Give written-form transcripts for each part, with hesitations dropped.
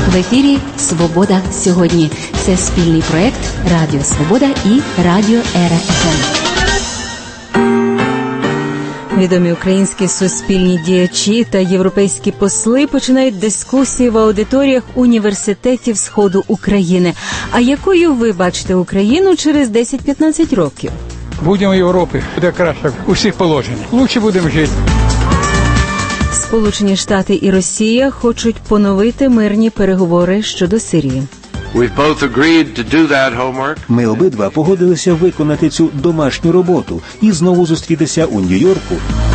В ефірі «Свобода сьогодні». Це спільний проект Радіо Свобода і Радіо РФМ. Відомі українські суспільні діячі та європейські посли починають дискусії в аудиторіях університетів Сходу України. А якою ви бачите Україну через 10-15 років? Будемо в Європі, буде краще у всіх положеннях. Лучше будемо жити. Сполучені Штати і Росія хочуть поновити мирні переговори щодо Сирії. Ми обидва погодилися виконати цю домашню роботу і знову зустрітися у Нью-Йорку.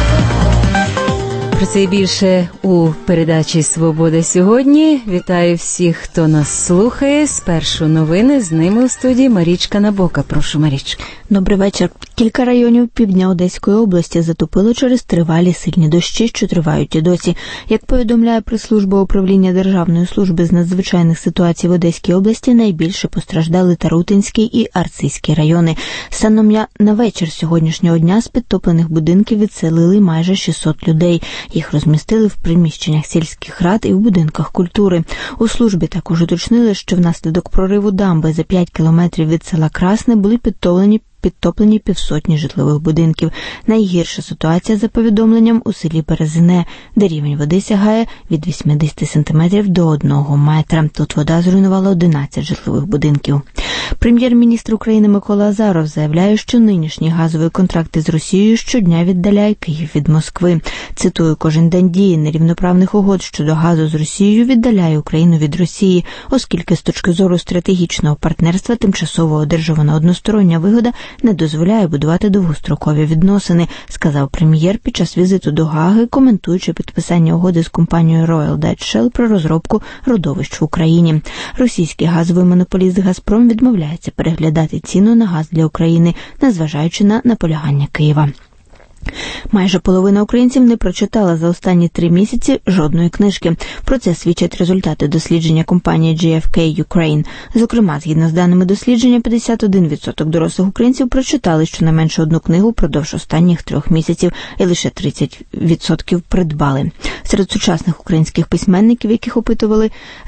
Про це і більше у передачі «Свобода сьогодні». Вітаю всіх, хто нас слухає. Спершу новини, з ними у студії Марічка Набока. Прошу, Марічка. Добрий вечір. Кілька районів півдня Одеської області затопило через тривалі сильні дощі, що тривають і досі. Як повідомляє прес-служба управління Державної служби з надзвичайних ситуацій в Одеській області, найбільше постраждали Тарутинський і Арцизький райони. Станом на вечір сьогоднішнього дня з підтоплених будинків відселили майже 600 людей. Їх розмістили в приміщеннях сільських рад і в будинках культури. У службі також уточнили, що внаслідок прориву дамби за 5 кілометрів від села Красне були підтоплені півсотні житлових будинків. Найгірша ситуація, за повідомленням, у селі Березине, де рівень води сягає від 80 сантиметрів до 1 метра. Тут вода зруйнувала 11 житлових будинків. Прем'єр-міністр України Микола Азаров заявляє, що нинішні газові контракти з Росією щодня віддаляє Київ від Москви. Цитую, кожен день дії нерівноправних угод щодо газу з Росією віддаляє Україну від Росії, оскільки з точки зору стратегічного партнерства тимчасово одержувана одностороння вигода не дозволяє будувати довгострокові відносини, сказав прем'єр під час візиту до Гаги, коментуючи підписання угоди з компанією Royal Dutch Shell про розробку родовищ в Україні. Російський газовий монополіст «Газпром» відмовляється переглядати ціну на газ для України, незважаючи на наполягання Києва. Майже половина українців не прочитала за останні 3 місяці жодної книжки. Про це свідчать результати дослідження компанії GfK Ukraine. Зокрема, згідно з даними дослідження, 51% дорослих українців прочитали щонайменше одну книгу впродовж останніх 3 місяців, і лише 30% придбали. Серед сучасних українських письменників, яких опитували,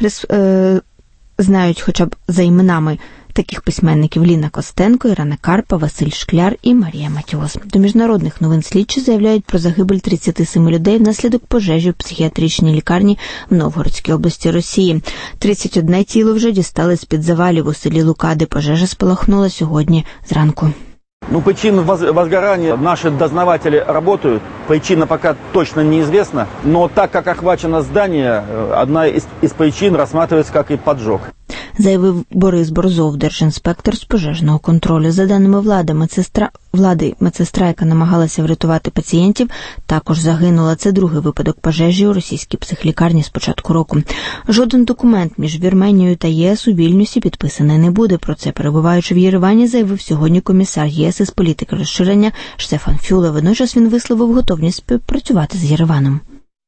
знають хоча б за іменами таких письменників Ліна Костенко, Ірина Карпа, Василь Шкляр і Марія Матіос. До міжнародних новин слідчі заявляють про загибель 37 людей внаслідок пожежі в психіатричній лікарні в Новгородській області Росії. 31 тіло вже дістали з-під завалів у селі Лука, де пожежа спалахнула сьогодні зранку. Причин возгорания наши дознаватели работают. Причина пока точно неизвестна. Но так как охвачено здание, одна из причин рассматривается как и поджог. Заявив Борис Борзов, держінспектор з пожежного контролю. За даними влади, медсестра, яка намагалася врятувати пацієнтів, також загинула. Це другий випадок пожежі у російській психлікарні з початку року. Жоден документ між Вірменією та ЄС у Вільнюсі підписаний не буде. Про це, перебуваючи в Єревані, заявив сьогодні комісар ЄС із політики розширення Штефан Фюле. Водночас він висловив готовність співпрацювати з Єреваном.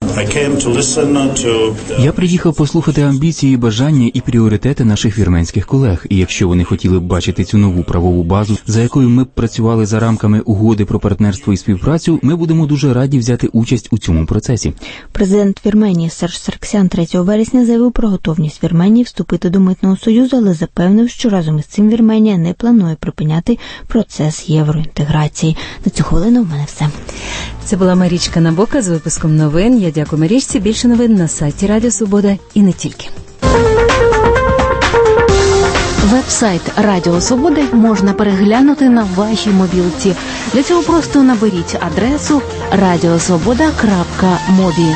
Я приїхав послухати амбіції, бажання і пріоритети наших вірменських колег. І якщо вони хотіли б бачити цю нову правову базу, за якою ми б працювали за рамками угоди про партнерство і співпрацю, ми будемо дуже раді взяти участь у цьому процесі. Президент Вірменії Серж Сарксян 3 вересня заявив про готовність Вірменії вступити до Митного союзу, але запевнив, що разом із цим Вірменія не планує припиняти процес євроінтеграції. На цю хвилину в мене все. Це була Марічка Набока з випуском новин. Я дякую Марічці. Більше новин на сайті Радіо Свобода і не тільки. Веб-сайт Радіо Свобода можна переглянути на вашій мобілці. Для цього просто наберіть адресу radiosvoboda.mobi.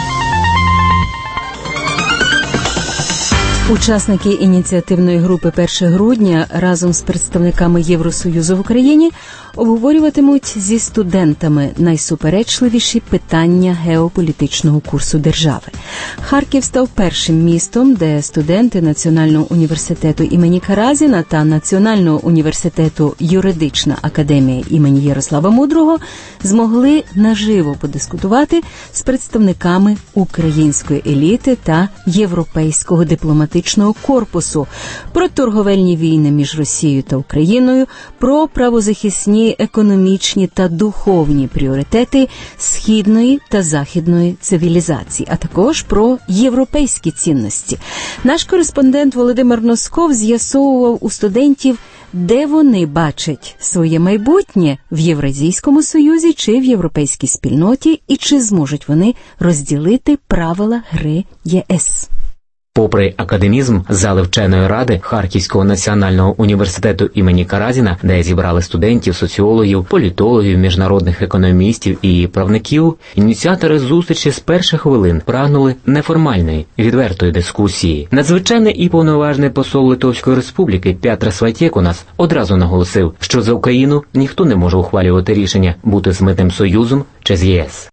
Учасники ініціативної групи «1 грудня» разом з представниками Євросоюзу в Україні обговорюватимуть зі студентами найсуперечливіші питання геополітичного курсу держави. Харків став першим містом, де студенти Національного університету імені Каразіна та Національного університету Юридична академія імені Ярослава Мудрого змогли наживо подискутувати з представниками української еліти та європейського дипломатичного політичного корпусу, про торговельні війни між Росією та Україною, про правозахисні, економічні та духовні пріоритети східної та західної цивілізації, а також про європейські цінності. Наш кореспондент Володимир Носков з'ясовував у студентів, де вони бачать своє майбутнє – в Євразійському Союзі чи в європейській спільноті, і чи зможуть вони розділити правила гри ЄС. Попри академізм, зали вченої ради Харківського національного університету імені Каразіна, де зібрали студентів, соціологів, політологів, міжнародних економістів і правників, ініціатори зустрічі з перших хвилин прагнули неформальної, відвертої дискусії. Надзвичайний і повноважний посол Литовської Республіки Петрас Вайтєкунас одразу наголосив, що за Україну ніхто не може ухвалювати рішення бути з Митним Союзом чи з ЄС.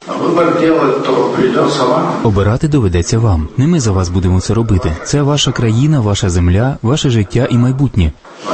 Обирати доведеться вам. Не ми за вас будемо це робити. Це ваша країна, ваша земля, ваше життя і майбутнє.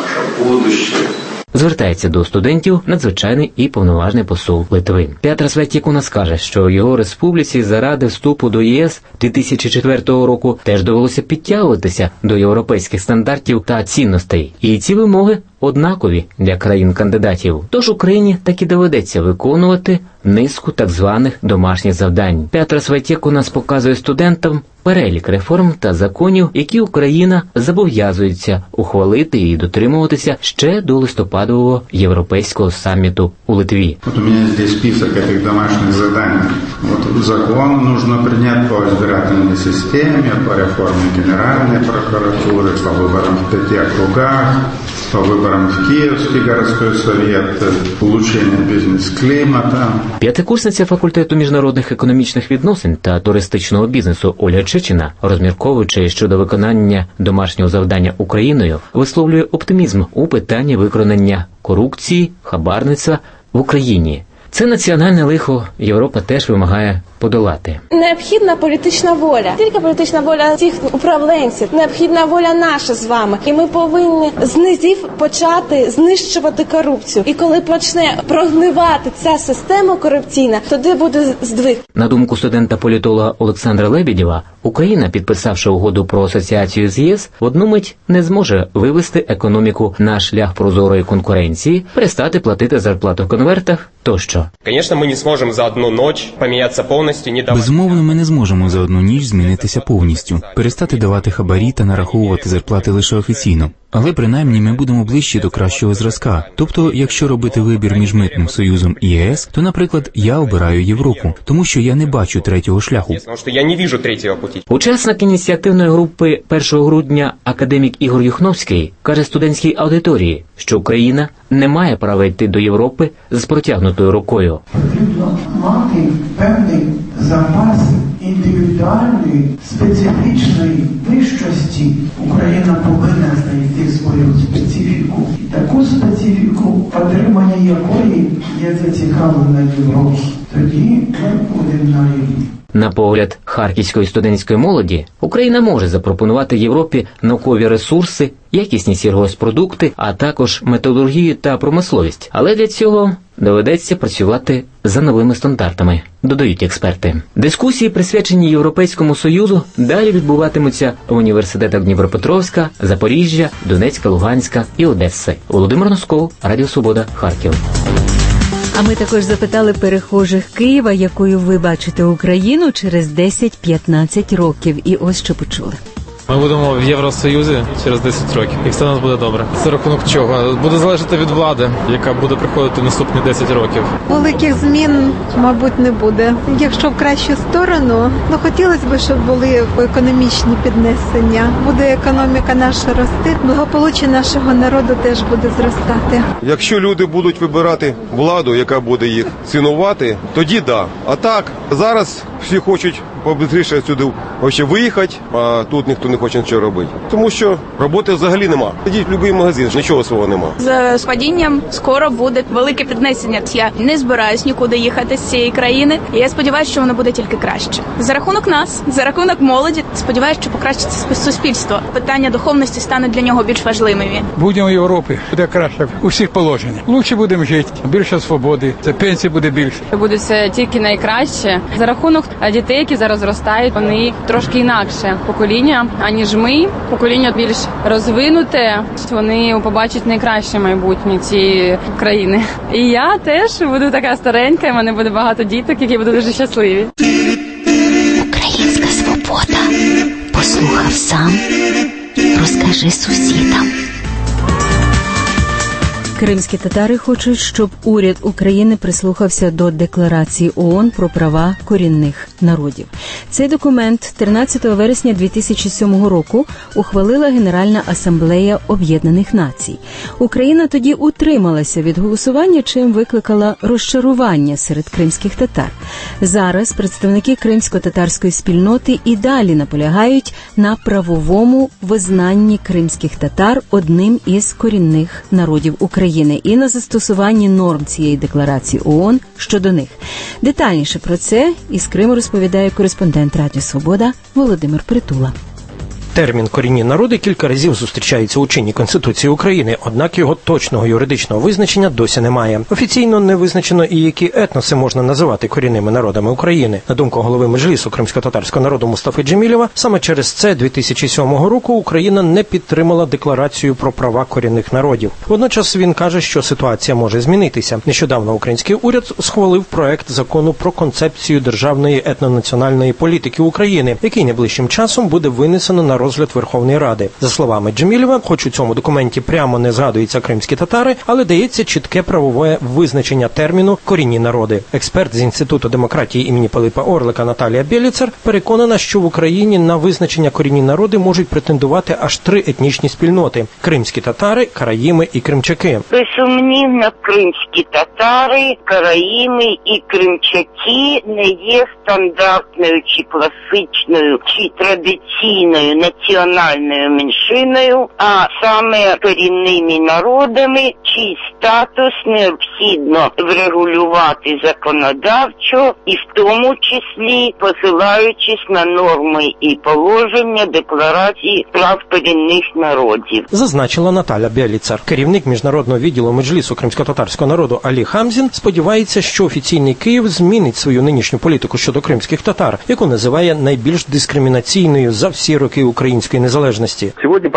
Звертається до студентів надзвичайний і повноважний посол Литви. Петрас Вайтєкунас каже, що його республіці заради вступу до ЄС 2004 року теж довелося підтягуватися до європейських стандартів та цінностей. І ці вимоги однакові для країн-кандидатів. Тож Україні таки доведеться виконувати низку так званих домашніх завдань. Петрас Вайтєкунас показує студентам перелік реформ та законів, які Україна зобов'язується ухвалити і дотримуватися ще до листопадового європейського саміту у Литві. Вот у меня здесь список этих домашних заданий. Вот закон нужно принять по избирательной системе, по реформе Генеральной прокуратуры, по выборам в 5 округах, по выборам в Киевский городской совет, улучшение бізнес-клімата. П'ятикурсниця факультету міжнародних економічних відносин та туристичного бізнесу Оля Чичина, розмірковуючи щодо виконання домашнього завдання Україною, висловлює оптимізм у питанні викоренення корупції, хабарництва в Україні. Це національне лихо Європа теж вимагає подолати. Необхідна політична воля. Тільки політична воля тих управленців. Необхідна воля наша з вами. І ми повинні з низів почати знищувати корупцію. І коли почне прогнивати ця система корупційна, тоді буде здвиг. На думку студента-політолога Олександра Лебедєва, Україна, підписавши угоду про асоціацію з ЄС, в одну мить не зможе вивести економіку на шлях прозорої конкуренції, перестати платити зарплату в конвертах тощо. Звісно, ми не зможемо за одну ніч помінятися повністю. Безумовно, ми не зможемо за одну ніч змінитися повністю, перестати давати хабарі та нараховувати зарплати лише офіційно. Але принаймні ми будемо ближчі до кращого зразка. Тобто, якщо робити вибір між Митним Союзом і ЄС, то, наприклад, я обираю Європу, тому що я не бачу третього шляху. Тому що я не бачу третього путі. Учасник ініціативної групи 1 грудня академік Ігор Юхновський каже студентській аудиторії, що Україна не має права йти до Європи з протягнутою рукою. Потрібно мати певний запас індивідуальної, специфічної вищості. Україна повинна знайти свою специфіку. І таку специфіку, отримання якої є зацікавлена Європі. Тоді ми будемо на рівні. На погляд харківської студентської молоді, Україна може запропонувати Європі наукові ресурси, якісні сільгосппродукти, а також металургію та промисловість. Але для цього доведеться працювати за новими стандартами, додають експерти. Дискусії, присвячені Європейському Союзу, далі відбуватимуться в університетах Дніпропетровська, Запоріжжя, Донецька, Луганська і Одеси. Володимир Носков, Радіо Свобода, Харків. А ми також запитали перехожих Києва, якою ви бачите Україну через 10-15 років. І ось що почули. Ми будемо в Євросоюзі через 10 років, і все у нас буде добре. За рахунок чого? Буде залежати від влади, яка буде приходити в наступні 10 років. Великих змін, мабуть, не буде. Якщо в кращу сторону, хотілося б, щоб були економічні піднесення. Буде економіка наша рости, благополуччя нашого народу теж буде зростати. Якщо люди будуть вибирати владу, яка буде їх цінувати, тоді да. А так, зараз всі хочуть побистріше сюди виїхати, а тут ніхто не хоче нічого робити. Тому що роботи взагалі нема. Ідіть в будь-який магазин, нічого свого нема. З падінням скоро буде велике піднесення. Я не збираюсь нікуди їхати з цієї країни. І я сподіваюся, що воно буде тільки краще. За рахунок нас, за рахунок молоді, сподіваюся, що покращиться суспільство. Питання духовності стане для нього більш важливими. Будемо в Європі, буде краще у всіх положеннях. Лучше будемо жити, більше свободи, це пенсії буде більше. Буде все тільки найкраще. За рахунок дітей, які зараз зараз зростають, вони трошки інакше покоління, аніж ми. Покоління більш розвинуте, вони побачать найкраще майбутнє цієї країни. І я теж буду така старенька, і в мене буде багато діток, які будуть дуже щасливі. Українська свобода. Послухав сам, розкажи сусідам. Кримські татари хочуть, щоб уряд України прислухався до Декларації ООН про права корінних народів. Цей документ 13 вересня 2007 року ухвалила Генеральна асамблея Об'єднаних Націй. Україна тоді утрималася від голосування, чим викликала розчарування серед кримських татар. Зараз представники кримсько-татарської спільноти і далі наполягають на правовому визнанні кримських татар одним із корінних народів України і на застосуванні норм цієї декларації ООН щодо них. Детальніше про це із Криму розповідає кореспондент Радіо Свобода Володимир Притула. Термін «корінні народи» кілька разів зустрічається у чинній Конституції України, однак його точного юридичного визначення досі немає. Офіційно не визначено і які етноси можна називати корінними народами України. На думку голови Меджлісу кримсько-татарського народу Мустафи Джемілєва, саме через це 2007 року Україна не підтримала декларацію про права корінних народів. Водночас він каже, що ситуація може змінитися. Нещодавно український уряд схвалив проект закону про концепцію державної етнонаціональної політики України, який найближчим часом буде винесено на розгляд Верховної Ради. За словами Джемілєва, хоч у цьому документі прямо не згадуються кримські татари, але дається чітке правове визначення терміну «корінні народи». Експерт з Інституту демократії імені Пилипа Орлика Наталія Бєліцер переконана, що в Україні на визначення «корінні народи» можуть претендувати аж 3 етнічні спільноти – кримські татари, караїми і кримчаки. Безсумнівно, кримські татари, караїми і кримчаки не є стандартною чи класичною чи традиційною національною меншиною, а саме корінними народами, чий статус необхідно врегулювати законодавчо і в тому числі посилаючись на норми і положення Декларації прав корінних народів. Зазначила Наталя Бєліцер. Керівник міжнародного відділу Меджлісу кримсько-татарського народу Алі Хамзін сподівається, що офіційний Київ змінить свою нинішню політику щодо кримських татар, яку називає найбільш дискримінаційною за всі роки української незалежності.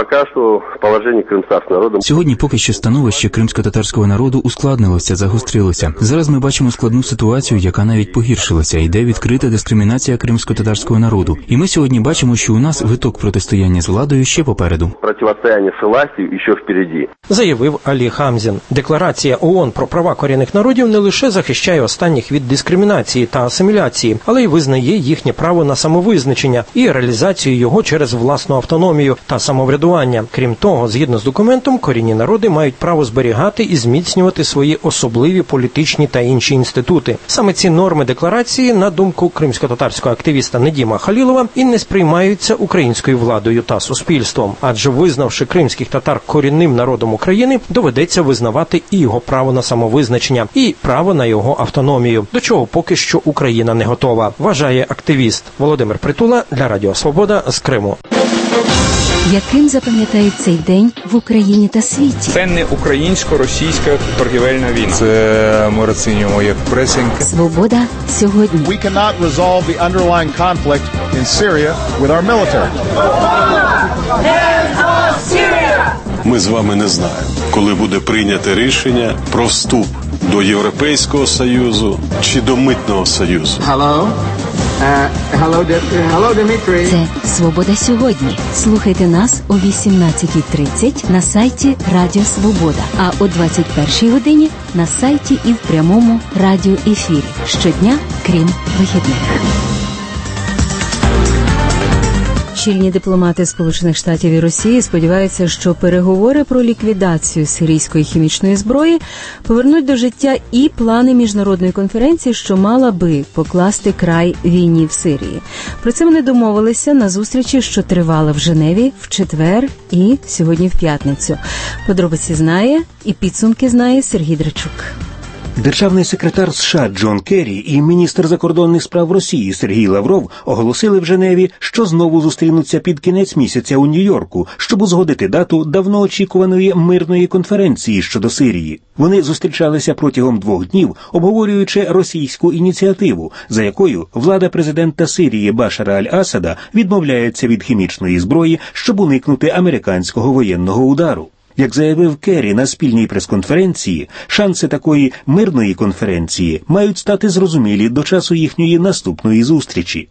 Сьогодні поки що становище кримсько-татарського народу ускладнилося, загострилося. Зараз ми бачимо складну ситуацію, яка навіть погіршилася. Йде відкрита дискримінація кримсько-татарського народу. І ми сьогодні бачимо, що у нас виток протистояння з владою ще попереду. Протистояння з властю ще впереді, заявив Алі Хамзін. Декларація ООН про права корінних народів не лише захищає останніх від дискримінації та асиміляції, але й визнає їхнє право на самовизначення і реалізацію його через власну автономію та самоврядування. Крім того, згідно з документом, корінні народи мають право зберігати і зміцнювати свої особливі політичні та інші інститути. Саме ці норми декларації, на думку кримсько-татарського активіста Недіма Халілова, і не сприймаються українською владою та суспільством. Адже визнавши кримських татар корінним народом України, доведеться визнавати і його право на самовизначення, і право на його автономію, до чого поки що Україна не готова, вважає активіст. Володимир Притула для Радіо Свобода з Криму. Яким запам'ятають цей день в Україні та світі? Це не українсько-російська торгівельна війна. Це ми розцінюємо як пресинг. Свобода сьогодні. We cannot resolve the underlying conflict in Syria with our military. Ми з вами не знаємо, коли буде прийняте рішення про вступ до Європейського Союзу чи до Митного Союзу. Hello, Дмитрий. Це «Свобода сьогодні». Слухайте нас о 18:30 на сайті Радіо Свобода, а о 21:00 годині на сайті і в прямому радіоефірі. Щодня, крім вихідних. Чільні дипломати Сполучених Штатів і Росії сподіваються, що переговори про ліквідацію сирійської хімічної зброї повернуть до життя і плани міжнародної конференції, що мала би покласти край війні в Сирії. Про це вони домовилися на зустрічі, що тривала в Женеві в четвер і сьогодні в п'ятницю. Подробиці знає і підсумки знає Сергій Драчук. Державний секретар США Джон Керрі і міністр закордонних справ Росії Сергій Лавров оголосили в Женеві, що знову зустрінуться під кінець місяця у Нью-Йорку, щоб узгодити дату давно очікуваної мирної конференції щодо Сирії. Вони зустрічалися протягом 2 днів, обговорюючи російську ініціативу, за якою влада президента Сирії Башара Аль-Асада відмовляється від хімічної зброї, щоб уникнути американського воєнного удару. Як заявив Керрі на спільній прес-конференції, шанси такої мирної конференції мають стати зрозумілі до часу їхньої наступної зустрічі.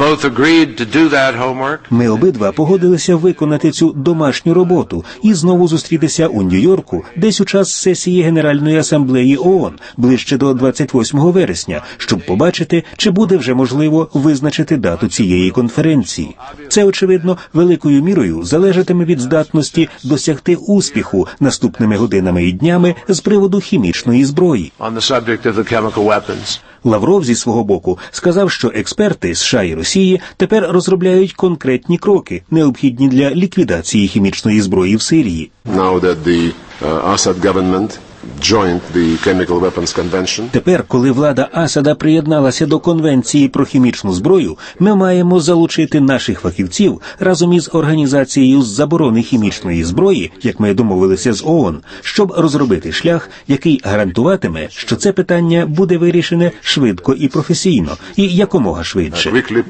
Ми обидва погодилися виконати цю домашню роботу і знову зустрітися у Нью-Йорку десь у час сесії Генеральної асамблеї ООН, ближче до 28 вересня, щоб побачити, чи буде вже можливо визначити дату цієї конференції. Це, очевидно, великою мірою залежатиме від здатності досягти успіху наступними годинами і днями з приводу хімічної зброї. Лавров зі свого боку сказав, що експерти США і Росії тепер розробляють конкретні кроки, необхідні для ліквідації хімічної зброї в Сирії. Тепер, коли влада Асада приєдналася до Конвенції про хімічну зброю, ми маємо залучити наших фахівців разом із Організацією з заборони хімічної зброї, як ми домовилися з ООН, щоб розробити шлях, який гарантуватиме, що це питання буде вирішене швидко і професійно, і якомога швидше.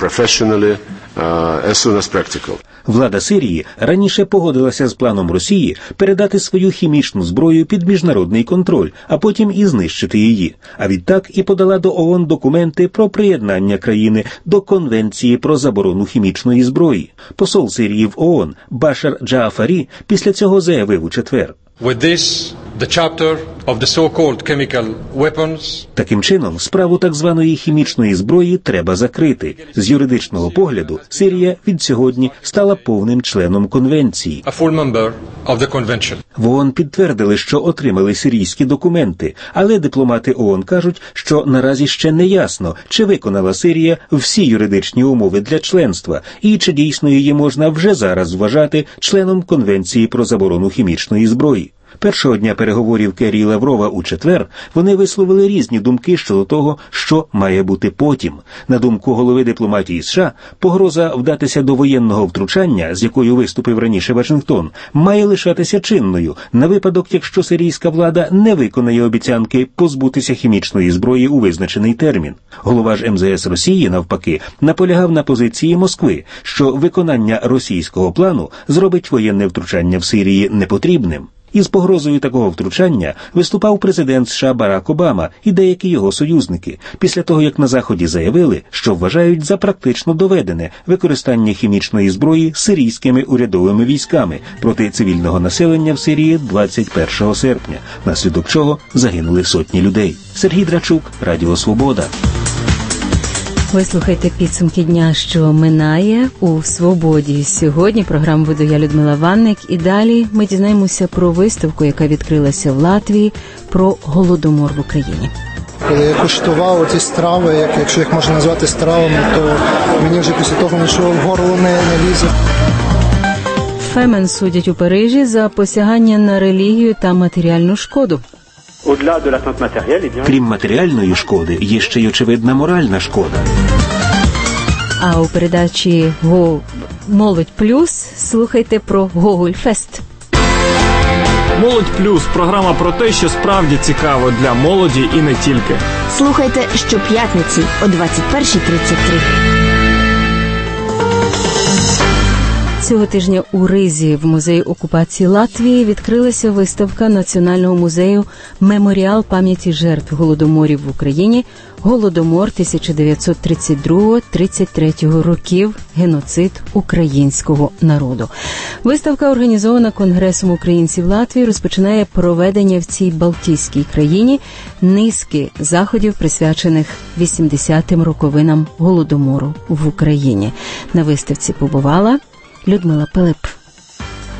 Влада Сирії раніше погодилася з планом Росії передати свою хімічну зброю під міжнародний контроль, а потім і знищити її. А відтак і подала до ООН документи про приєднання країни до Конвенції про заборону хімічної зброї. Посол Сирії в ООН Башар Джаафарі після цього заявив у четвер. Таким чином, справу так званої хімічної зброї треба закрити. З юридичного погляду, Сирія від сьогодні стала повним членом конвенції. В ООН підтвердили, що отримали сирійські документи, але дипломати ООН кажуть, що наразі ще не ясно, чи виконала Сирія всі юридичні умови для членства, і чи дійсно її можна вже зараз вважати членом Конвенції про заборону хімічної зброї. Першого дня переговорів Керрі і Лаврова у четвер вони висловили різні думки щодо того, що має бути потім. На думку голови дипломатії США, погроза вдатися до воєнного втручання, з якою виступив раніше Вашингтон, має лишатися чинною на випадок, якщо сирійська влада не виконає обіцянки позбутися хімічної зброї у визначений термін. Голова ж МЗС Росії, навпаки, наполягав на позиції Москви, що виконання російського плану зробить воєнне втручання в Сирії непотрібним. Із погрозою такого втручання виступав президент США Барак Обама і деякі його союзники, після того, як на Заході заявили, що вважають за практично доведене використання хімічної зброї сирійськими урядовими військами проти цивільного населення в Сирії 21 серпня, внаслідок чого загинули сотні людей. Сергій Драчук, Радіо Свобода. Ви слухайте підсумки дня, що минає у «Свободі». Сьогодні програму веду я, Людмила Ванник, і далі ми дізнаємося про виставку, яка відкрилася в Латвії, про Голодомор в Україні. Коли я куштував ці страви, якщо їх можна назвати стравами, то мені вже після того нічого в горло не лізе. Фемен судять у Парижі за посягання на релігію та матеріальну шкоду. Крім матеріальної шкоди, є ще й очевидна моральна шкода. А у передачі «Молодь плюс» слухайте про Гогольфест. «Молодь плюс» – програма про те, що справді цікаво для молоді і не тільки. Слухайте щоп'ятниці о 21:33. Цього тижня у Ризі в музеї окупації Латвії відкрилася виставка Національного музею «Меморіал пам'яті жертв Голодоморів в Україні. Голодомор 1932-33 років. Геноцид українського народу». Виставка, організована Конгресом українців Латвії, розпочинає проведення в цій Балтійській країні низки заходів, присвячених 80-м роковинам Голодомору в Україні. На виставці побувала Людмила Пилип.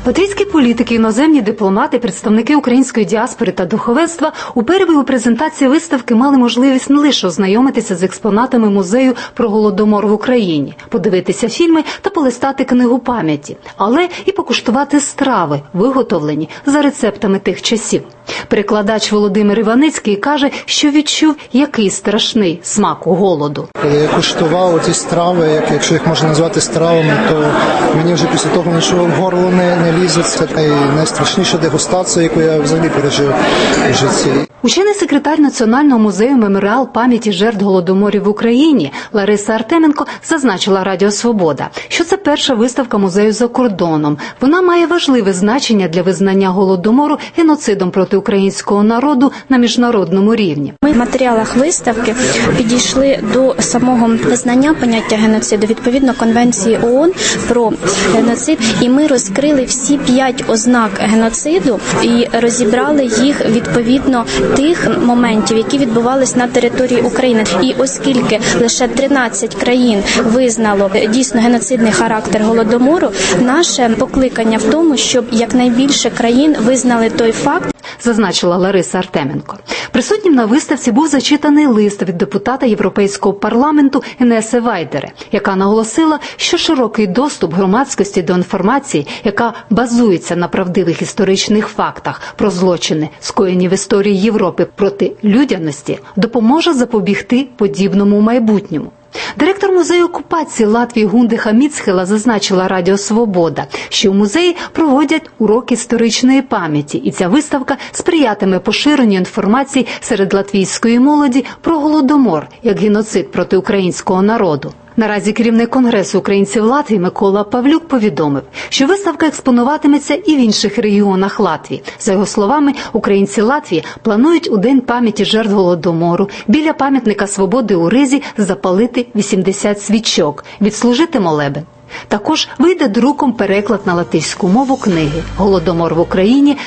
Латвійські політики, іноземні дипломати, представники української діаспори та духовенства у перебігу презентації виставки мали можливість не лише ознайомитися з експонатами музею про Голодомор в Україні, подивитися фільми та полистати книгу пам'яті, але і покуштувати страви, виготовлені за рецептами тих часів. Перекладач Володимир Іваницький каже, що відчув, який страшний смак голоду. Коли я куштував ці страви, якщо їх можна назвати стравами, то мені вже після того нічого в горло не лізе. Це найстрашніша дегустація, яку я взагалі пережив в житті. Учений секретар Національного музею «Меморіал пам'яті жертв Голодоморів в Україні» Лариса Артеменко зазначила Радіо Свобода, що це перша виставка музею за кордоном. Вона має важливе значення для визнання Голодомору геноцидом проти українського народу на міжнародному рівні. Ми в матеріалах виставки підійшли до самого визнання поняття геноциду відповідно Конвенції ООН про геноцид, і ми розкрили всі 5 ознак геноциду і розібрали їх відповідно тих моментів, які відбувались на території України. І оскільки лише 13 країн визнало дійсно геноцидний характер Голодомору, наше покликання в тому, щоб якнайбільше країн визнали той факт, зазначила Лариса Артеменко. Присутнім на виставці був зачитаний лист від депутата Європейського парламенту Інеси Вайдере, яка наголосила, що широкий доступ громадськості до інформації, яка базується на правдивих історичних фактах про злочини, скоєні в історії Європи проти людяності, допоможе запобігти подібному майбутньому. Директор музею окупації Латвії Гундиха Міцхела зазначила Радіо Свобода, що у музеї проводять уроки історичної пам'яті, і ця виставка сприятиме поширенню інформації серед латвійської молоді про Голодомор як геноцид проти українського народу. Наразі керівник Конгресу українців Латвії Микола Павлюк повідомив, що виставка експонуватиметься і в інших регіонах Латвії. За його словами, українці Латвії планують у День пам'яті жертв Голодомору біля пам'ятника Свободи у Ризі запалити 80 свічок, відслужити молебен. Також вийде друком переклад на латиську мову книги «Голодомор в Україні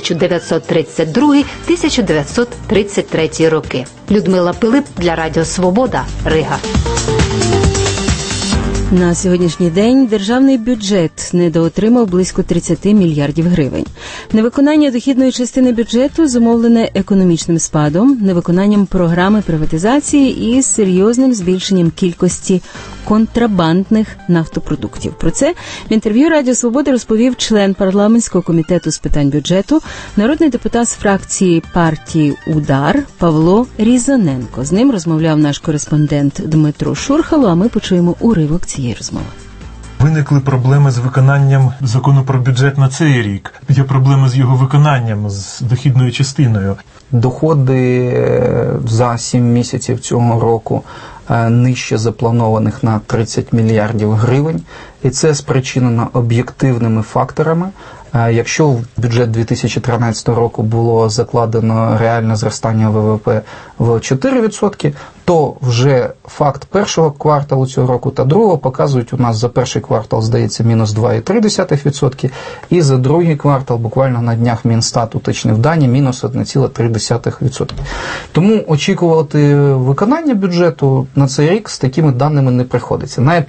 1932-1933 роки». Людмила Пилип для Радіо Свобода, Рига. На сьогоднішній день державний бюджет недоотримав близько 30 мільярдів гривень. Невиконання дохідної частини бюджету зумовлене економічним спадом, невиконанням програми приватизації і серйозним збільшенням кількості контрабандних нафтопродуктів. Про це в інтерв'ю Радіо Свобода розповів член парламентського комітету з питань бюджету, народний депутат з фракції партії «Удар» Павло Різаненко. З ним розмовляв наш кореспондент Дмитро Шурхало, а ми почуємо уривок цієї розмови. Виникли проблеми з виконанням закону про бюджет на цей рік. Є проблеми з його виконанням, з дохідною частиною. Доходи за 7 місяців цього року нижче запланованих на 30 мільярдів гривень. І це спричинено об'єктивними факторами. Якщо в бюджет 2013 року було закладено реальне зростання ВВП в 4%, то вже факт першого кварталу цього року та другого показують у нас за перший квартал, здається, мінус 2,3%, і за другий квартал, буквально на днях Мінстат уточнив дані, мінус 1,3%. Тому очікувати виконання бюджету на цей рік з такими даними не приходиться.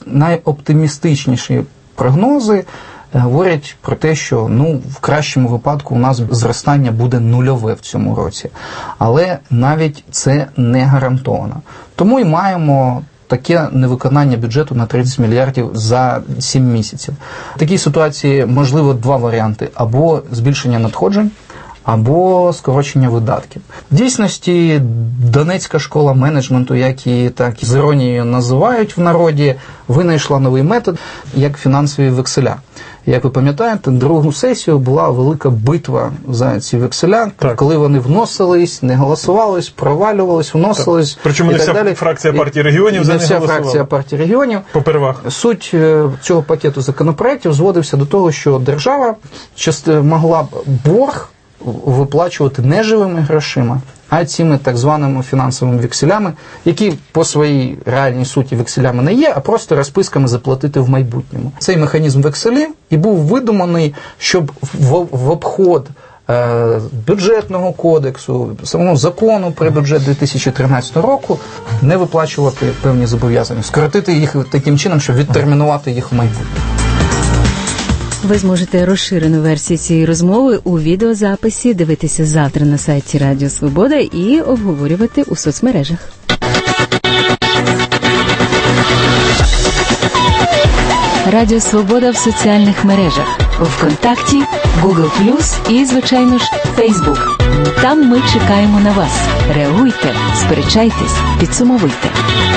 Найоптимістичніші прогнози говорять про те, що в кращому випадку у нас зростання буде нульове в цьому році. Але навіть це не гарантовано. Тому і маємо таке невиконання бюджету на 30 мільярдів за 7 місяців. В такій ситуації можливо 2 варіанти. Або збільшення надходжень, або скорочення видатків. В дійсності Донецька школа менеджменту, як її так з іронією називають в народі, винайшла новий метод, як фінансові векселя. Як ви пам'ятаєте, другу сесію була велика битва за ці векселя, коли вони вносились, не голосувались, провалювались, вносились. Причому не вся фракція партії регіонів за не голосувала. Не вся фракція партії регіонів. Попервах. Суть цього пакету законопроєктів зводився до того, що держава могла б борг виплачувати не живими грошима, а цими так званими фінансовими векселями, які по своїй реальній суті векселями не є, а просто розписками заплатити в майбутньому. Цей механізм векселів і був видуманий, щоб в обход бюджетного кодексу, самого закону про бюджет 2013 року не виплачувати певні зобов'язання, скоротити їх таким чином, щоб відтермінувати їх в майбутньому. Ви зможете розширену версію цієї розмови у відеозаписі дивитися завтра на сайті Радіо Свобода і обговорювати у соцмережах. Радіо Свобода в соціальних мережах. У ВКонтакті, Google+, і, звичайно ж, Facebook. Там ми чекаємо на вас. Реагуйте, сперечайтесь, підсумовуйте.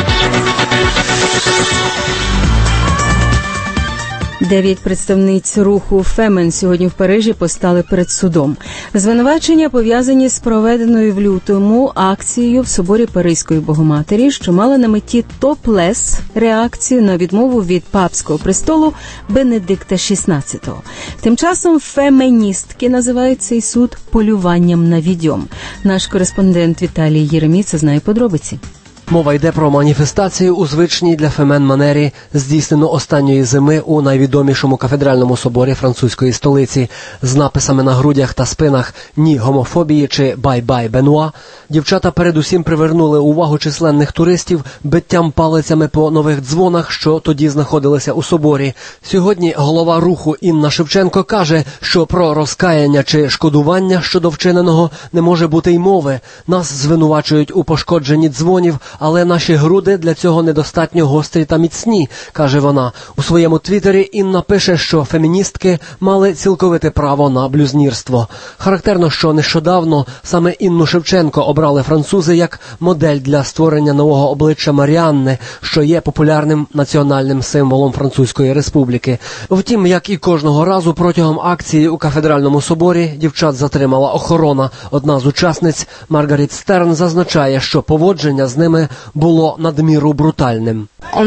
9 представниць руху «Фемен» сьогодні в Парижі постали перед судом. Звинувачення пов'язані з проведеною в лютому акцією в соборі Паризької Богоматері, що мала на меті топлес реакцію на відмову від папського престолу Бенедикта XVI. Тим часом феміністки називають цей суд полюванням на відьом. Наш кореспондент Віталій Єреміца знає подробиці. Мова йде про маніфестацію у звичній для фемен манері, здійснену останньої зими у найвідомішому кафедральному соборі французької столиці. З написами на грудях та спинах «Ні гомофобії» чи «Бай-бай Бенуа» дівчата передусім привернули увагу численних туристів биттям палицями по нових дзвонах, що тоді знаходилися у соборі. Сьогодні голова руху Інна Шевченко каже, що про розкаяння чи шкодування щодо вчиненого не може бути й мови. Нас звинувачують у пошкодженні дзвонів, але наші груди для цього недостатньо гострі та міцні, каже вона. У своєму твіттері Інна пише, що феміністки мали цілковите право на блюзнірство. Характерно, що нещодавно саме Інну Шевченко обрали французи як модель для створення нового обличчя Маріанни, що є популярним національним символом Французької республіки. Втім, як і кожного разу протягом акції у кафедральному соборі дівчат затримала охорона. Одна з учасниць, Маргарет Стерн, зазначає, що поводження з ними було надміру брутальним.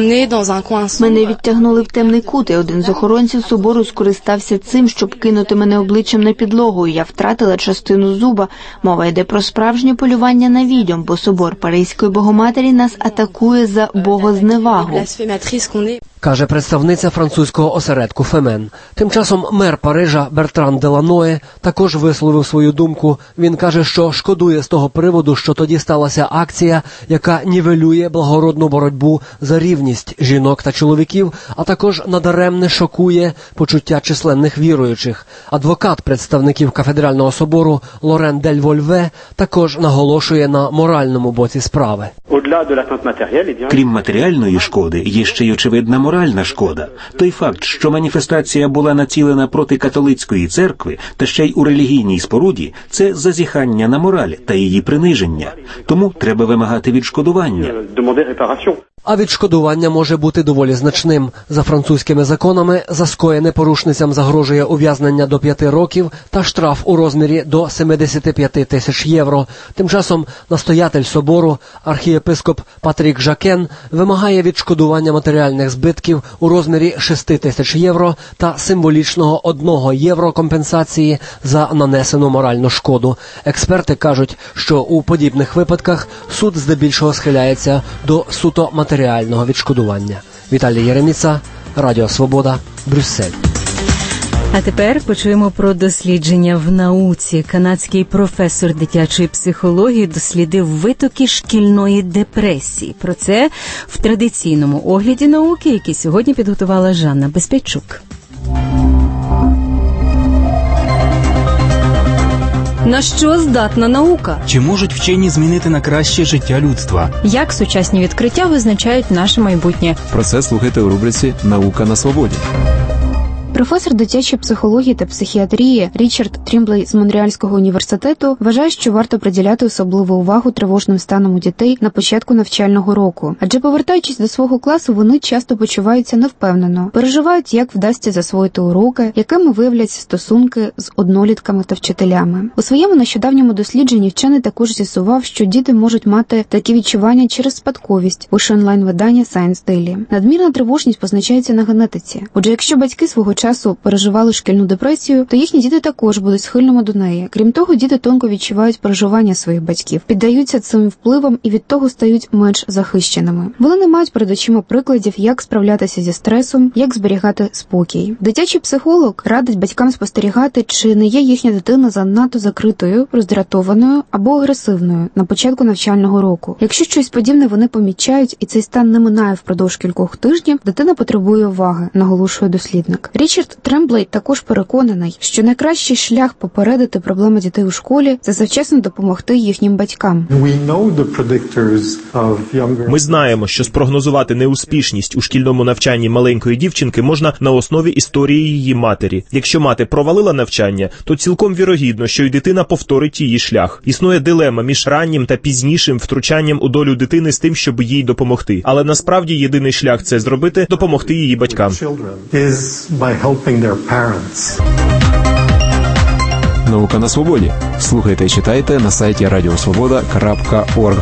Мене відтягнули в темний кут, і один з охоронців собору скористався цим, щоб кинути мене обличчям на підлогу, і я втратила частину зуба. Мова йде про справжнє полювання на відьом, бо собор Паризької Богоматері нас атакує за богозневагу, каже представниця французького осередку «Фемен». Тим часом мер Парижа Бертран Деланое також висловив свою думку. Він каже, що шкодує з того приводу, що тоді сталася акція, яка нівелює благородну боротьбу за рівність жінок та чоловіків, а також надаремне шокує почуття численних віруючих. Адвокат представників кафедрального собору Лорен Дель Вольве також наголошує на моральному боці справи. Крім матеріальної шкоди, є ще й очевидна моральна шкода. Той факт, що маніфестація була націлена проти католицької церкви, та ще й у релігійній споруді, це зазіхання на мораль та її приниження. Тому треба вимагати відшкодування. А відшкодування може бути доволі значним. За французькими законами за скоєне порушницям загрожує ув'язнення до 5 років та штраф у розмірі до 75 тисяч євро. Тим часом настоятель собору, архієпископ Патрік Жакен, вимагає відшкодування матеріальних збитків у розмірі 6 тисяч євро та символічного 1 євро компенсації за нанесену моральну шкоду. Експерти кажуть, що у подібних випадках суд здебільшого схиляється до суто матеріального відшкодування. Віталій Єреміца, Радіо Свобода, Брюссель. А тепер почуємо про дослідження в науці. Канадський професор дитячої психології дослідив витоки шкільної депресії. Про це в традиційному огляді науки, який сьогодні підготувала Жанна Безпечук. На що здатна наука? Чи можуть вчені змінити на краще життя людства? Як сучасні відкриття визначають наше майбутнє? Про це слухайте у рубриці «Наука на свободі». Професор дитячої психології та психіатрії Річард Трімблей з Монреальського університету вважає, що варто приділяти особливу увагу тривожним станам у дітей на початку навчального року. Адже повертаючись до свого класу, вони часто почуваються невпевнено, переживають, як вдасться засвоїти уроки, якими виявляться стосунки з однолітками та вчителями. У своєму нещодавньому дослідженні вчений також з'ясував, що діти можуть мати такі відчування через спадковість, пише онлайн-видання Science Daily. Надмірна тривожність позначається на генетиці. Отже, якщо батьки свого часу переживали шкільну депресію, то їхні діти також будуть схильними до неї. Крім того, діти тонко відчувають переживання своїх батьків, піддаються цим впливам і від того стають менш захищеними. Вони не мають перед очима прикладів, як справлятися зі стресом, як зберігати спокій. Дитячий психолог радить батькам спостерігати, чи не є їхня дитина занадто закритою, роздратованою або агресивною на початку навчального року. Якщо щось подібне вони помічають і цей стан не минає впродовж кількох тижнів, дитина потребує уваги, наголошує дослідник. Річ Річард Тремблей також переконаний, що найкращий шлях попередити проблеми дітей у школі – це завчасно допомогти їхнім батькам. Ми знаємо, що спрогнозувати неуспішність у шкільному навчанні маленької дівчинки можна на основі історії її матері. Якщо мати провалила навчання, то цілком вірогідно, що й дитина повторить її шлях. Існує дилема між раннім та пізнішим втручанням у долю дитини з тим, щоб їй допомогти. Але насправді єдиний шлях це зробити – допомогти її батькам. Наука на свободі. Слухайте і читайте на сайті radiosvoboda.org.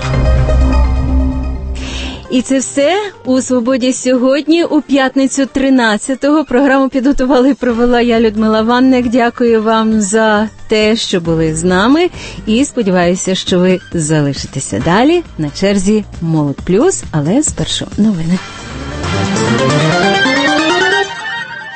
І це все у «Свободі сьогодні» у п'ятницю 13-го. Програму підготувала і провела я, Людмила Ванник. Дякую вам за те, що були з нами. І сподіваюся, що ви залишитеся далі. На черзі «Молодь плюс», але спершу новини.